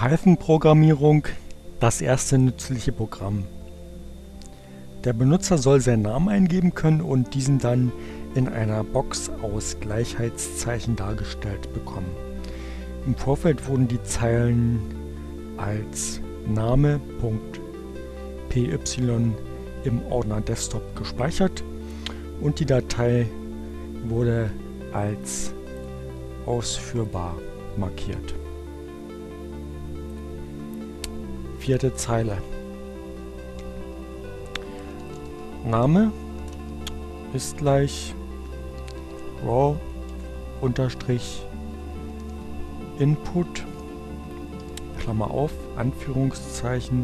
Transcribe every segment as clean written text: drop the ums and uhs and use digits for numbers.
Python-Programmierung das erste nützliche Programm. Der Benutzer soll seinen Namen eingeben können und diesen dann in einer Box aus Gleichheitszeichen dargestellt bekommen. Im Vorfeld wurden die Zeilen als Name.py im Ordner Desktop gespeichert und die Datei wurde als ausführbar markiert. Vierte Zeile. Name ist gleich raw unterstrich input Klammer auf Anführungszeichen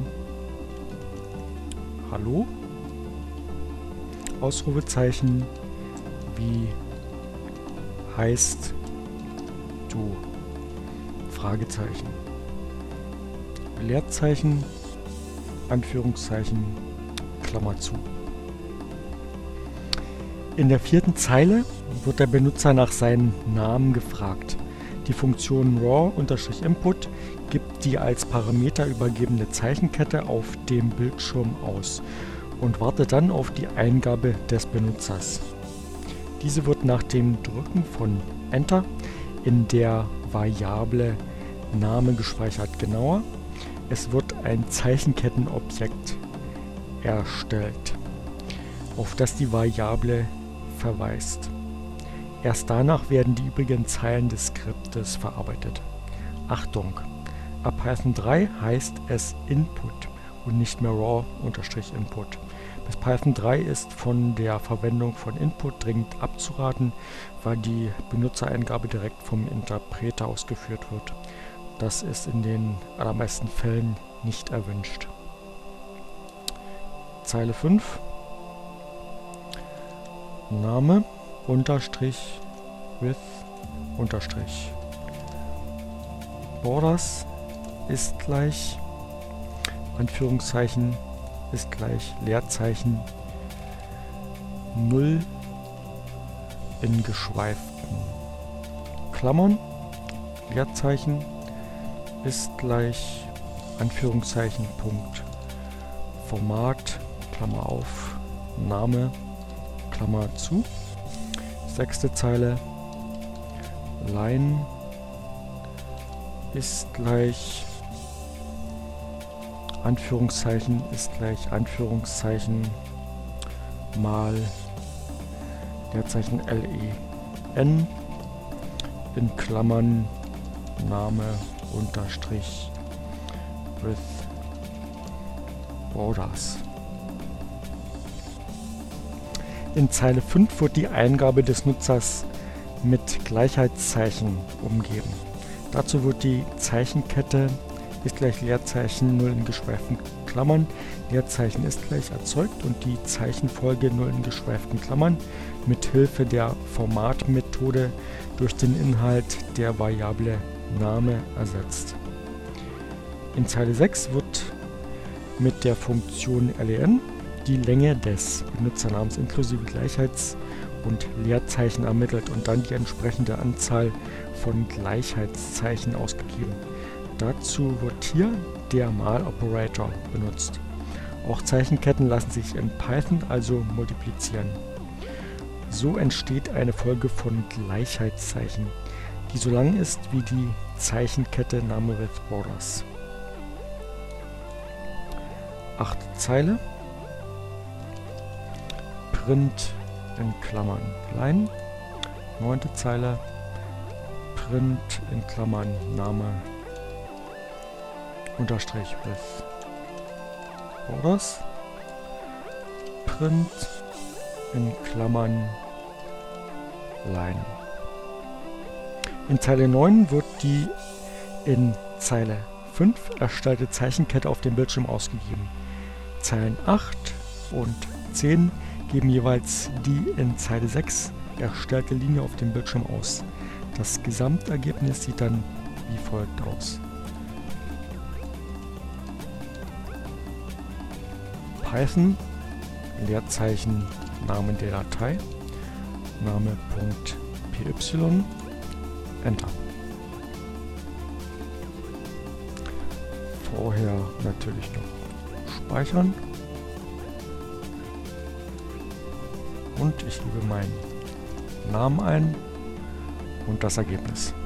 hallo Ausrufezeichen wie heißt du Fragezeichen Leerzeichen Anführungszeichen Klammer zu. In der vierten Zeile wird der Benutzer nach seinem Namen gefragt. Die Funktion raw_input gibt die als Parameter übergebene Zeichenkette auf dem Bildschirm aus und wartet dann auf die Eingabe des Benutzers. Diese wird nach dem Drücken von Enter in der Variable Name gespeichert. Genauer, es wird ein Zeichenkettenobjekt erstellt, auf das die Variable verweist. Erst danach werden die übrigen Zeilen des Skriptes verarbeitet. Achtung! Ab Python 3 heißt es Input und nicht mehr raw_input. Bis Python 3 ist von der Verwendung von Input dringend abzuraten, weil die Benutzereingabe direkt vom Interpreter ausgeführt wird. Das ist in den allermeisten Fällen nicht erwünscht. Zeile 5. Name unterstrich with unterstrich borders ist gleich Anführungszeichen ist gleich Leerzeichen 0 in geschweiften Klammern Leerzeichen ist gleich Anführungszeichen Punkt Format Klammer auf Name Klammer zu. Sechste Zeile line ist gleich Anführungszeichen mal Leerzeichen len in Klammern Name unterstrich with borders. In Zeile 5 wird die Eingabe des Nutzers mit Gleichheitszeichen umgeben. Dazu wird die Zeichenkette ist gleich Leerzeichen 0 in geschweiften Klammern, Leerzeichen ist gleich erzeugt und die Zeichenfolge 0 in geschweiften Klammern mit Hilfe der Formatmethode durch den Inhalt der Variable Name ersetzt. In Zeile 6 wird mit der Funktion len die Länge des Benutzernamens inklusive Gleichheits- und Leerzeichen ermittelt und dann die entsprechende Anzahl von Gleichheitszeichen ausgegeben. Dazu wird hier der Mal-Operator benutzt. Auch Zeichenketten lassen sich in Python also multiplizieren. So entsteht eine Folge von Gleichheitszeichen, die so lang ist wie die Zeichenkette Name with borders. 8. Zeile Print in Klammern line. 9. Zeile Print in Klammern Name unterstrich with borders. Print in Klammern line. In Zeile 9 wird die in Zeile 5 erstellte Zeichenkette auf dem Bildschirm ausgegeben. Zeilen 8 und 10 geben jeweils die in Zeile 6 erstellte Linie auf dem Bildschirm aus. Das Gesamtergebnis sieht dann wie folgt aus. Python, Leerzeichen, Namen der Datei, Name.py, Enter. Vorher natürlich noch speichern. Und ich gebe meinen Namen ein und das Ergebnis.